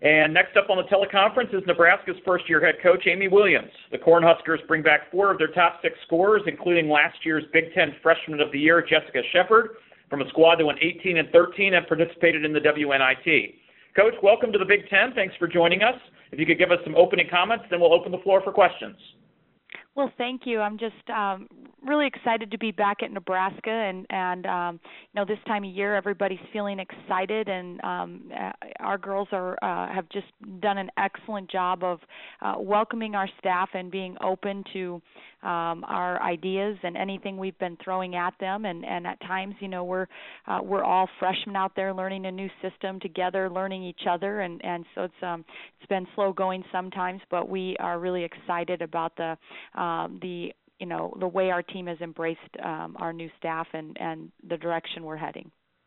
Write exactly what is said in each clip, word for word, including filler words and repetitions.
And next up on the teleconference is Nebraska's first-year head coach, Amy Williams. The Cornhuskers bring back four of their top six scorers, including last year's Big Ten Freshman of the Year, Jessica Shepard, from a squad that went eighteen and thirteen and participated in the W N I T. Coach, welcome to the Big Ten. Thanks for joining us. If you could give us some opening comments, then we'll open the floor for questions. Well, thank you. I'm just um, really excited to be back at Nebraska, and and um, you know, this time of year, everybody's feeling excited, and um, our girls are uh, have just done an excellent job of uh, welcoming our staff and being open to um, our ideas and anything we've been throwing at them. And, and at times, you know, we're uh, we're all freshmen out there learning a new system together, learning each other, and and so it's um it's been slow going sometimes, but we are really excited about the Um, the you know the way our team has embraced um, our new staff and, and the direction we're heading.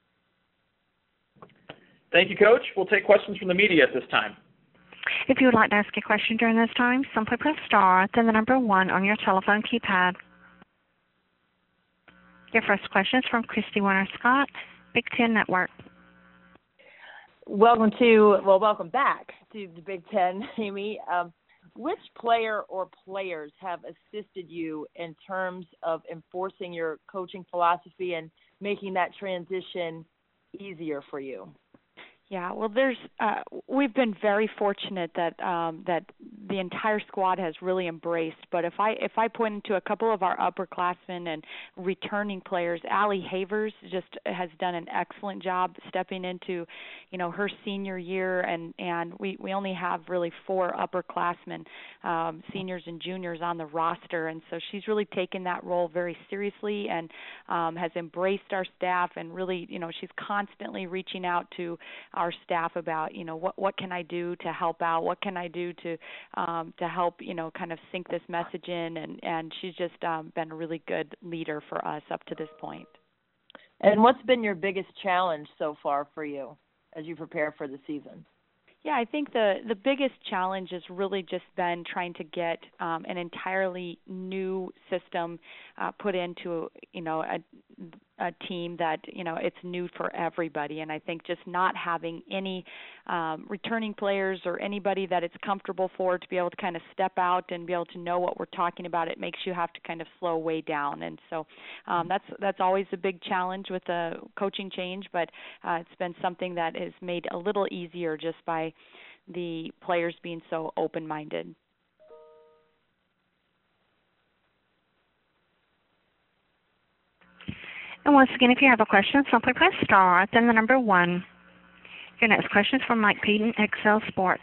Thank you, Coach. We'll take questions from the media at this time. If you would like to ask a question during this time, simply press star, then the number one on your telephone keypad. Your first question is from Christy Warner-Scott, Big Ten Network. Welcome to, well, welcome back to the Big Ten, Amy. Um, Which player or players have assisted you in terms of enforcing your coaching philosophy and making that transition easier for you? Yeah, well, there's uh, we've been very fortunate that um, that the entire squad has really embraced. But if I if I point to a couple of our upperclassmen and returning players, Allie Havers just has done an excellent job stepping into, you know, her senior year, and, and we, we only have really four upperclassmen, um, seniors and juniors on the roster, and so she's really taken that role very seriously and um, has embraced our staff, and really, you know, she's constantly reaching out to our staff about, you know, what what can I do to help out? What can I do to um, to help, you know, kind of sink this message in? And, and she's just um, been a really good leader for us up to this point. And what's been your biggest challenge so far for you as you prepare for the season? Yeah, I think the, the biggest challenge has really just been trying to get um, an entirely new system uh, put into, you know, a, a team that, you know, it's new for everybody. And I think just not having any um, returning players or anybody that it's comfortable for to be able to kind of step out and be able to know what we're talking about, it makes you have to kind of slow way down. And so um, that's that's always a big challenge with a coaching change, but uh, it's been something that is made a little easier just by the players being so open-minded. And once again, if you have a question, simply press star, then the number one. Your next question is from Mike Peden, Excel Sports.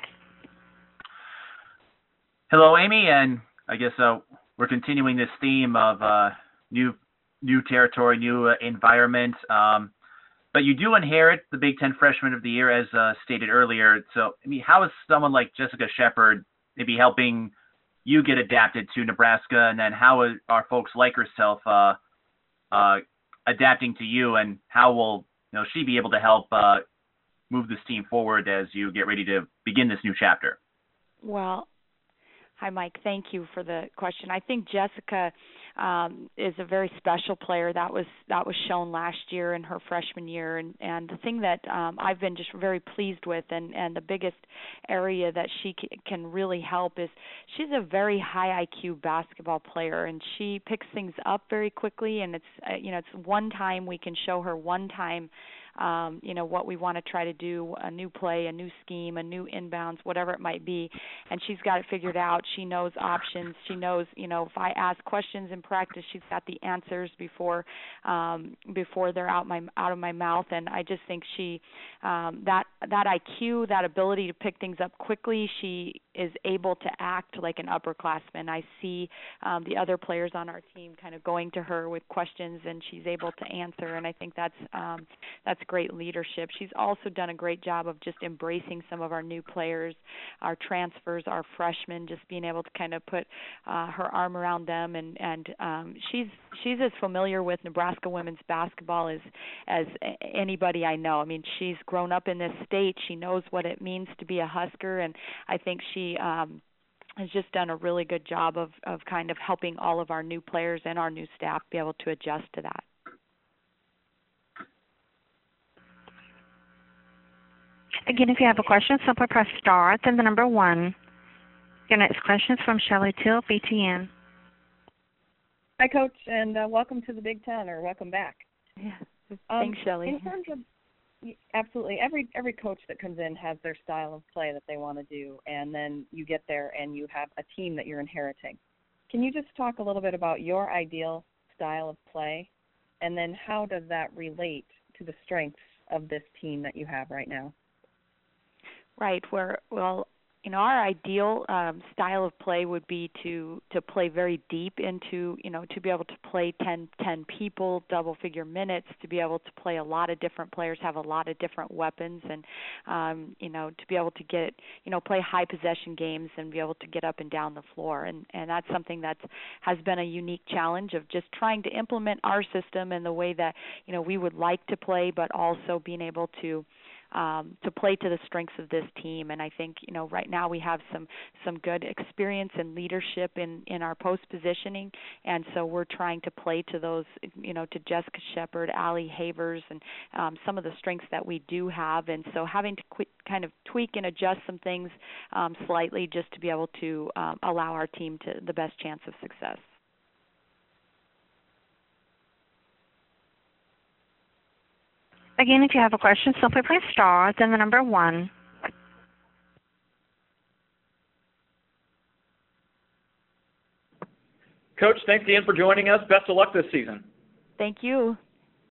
Hello, Amy, and I guess uh, we're continuing this theme of uh, new new territory, new uh, environment. Um, but you do inherit the Big Ten Freshman of the Year, as uh, stated earlier. So, I mean, how is someone like Jessica Shepard maybe helping you get adapted to Nebraska, and then how are folks like herself uh, uh, adapting to you, and how will you know she be able to help uh, move this team forward as you get ready to begin this new chapter? Well, hi, Mike. Thank you for the question. I think Jessica um, is a very special player. That was that was shown last year in her freshman year, and, and the thing that um, I've been just very pleased with, and, and the biggest area that she c- can really help is she's a very high I Q basketball player, and she picks things up very quickly. And it's uh, you know it's one time we can show her one time. Um, you know, what we want to try to do, a new play, a new scheme, a new inbounds, whatever it might be. And she's got it figured out. She knows options. She knows, you know, if I ask questions in practice, she's got the answers before um, before they're out my out of my mouth. And I just think she, um, that that I Q, that ability to pick things up quickly, she is able to act like an upperclassman. I see um, the other players on our team kind of going to her with questions, and she's able to answer. And I think that's um, that's great leadership. She's also done a great job of just embracing some of our new players, our transfers, our freshmen, just being able to kind of put uh, her arm around them. And and um, she's she's as familiar with Nebraska women's basketball as as anybody I know. I mean, she's grown up in this state. She knows what it means to be a Husker, and I think she um, has just done a really good job of of kind of helping all of our new players and our new staff be able to adjust to that. Again, if you have a question, simply press star, then the number one. Your next question is from Shelley Till, B T N. Hi, Coach, and uh, welcome to the Big Ten, or welcome back. Yeah. Um, Thanks, Shelley. In terms of, absolutely, every every coach that comes in has their style of play that they want to do, and then you get there and you have a team that you're inheriting. Can you just talk a little bit about your ideal style of play, and then how does that relate to the strengths of this team that you have right now? Right. Where well, you know, our ideal um, style of play would be to to play very deep into, you know, to be able to play ten, ten people, double figure minutes, to be able to play a lot of different players, have a lot of different weapons, and um, you know, to be able to get, you know, play high possession games and be able to get up and down the floor. And and that's something that has been a unique challenge of just trying to implement our system in the way that, you know, we would like to play, but also being able to Um, to play to the strengths of this team. And I think, you know, right now we have some some good experience and leadership in, in our post positioning, and so we're trying to play to those, you know, to Jessica Shepard, Allie Havers, and um, some of the strengths that we do have. And so having to qu- kind of tweak and adjust some things um, slightly just to be able to um, allow our team to the best chance of success. Again, if you have a question, simply press star, then the number one. Coach, thanks again for joining us. Best of luck this season. Thank you.